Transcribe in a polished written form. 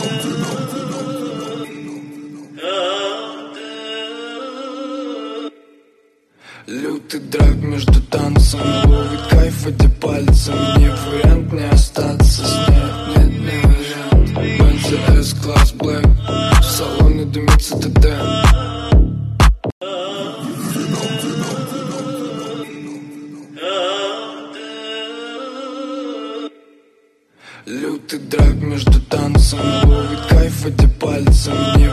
Лютый драйв между танцем, ловит кайф эти пальцы. Мне вариант не остаться с ней, нет, не вариант. Бензи S-класс Black, в салоне дымится ТТ. Лютый драйв между танцем, ловит кайф эти пальцы.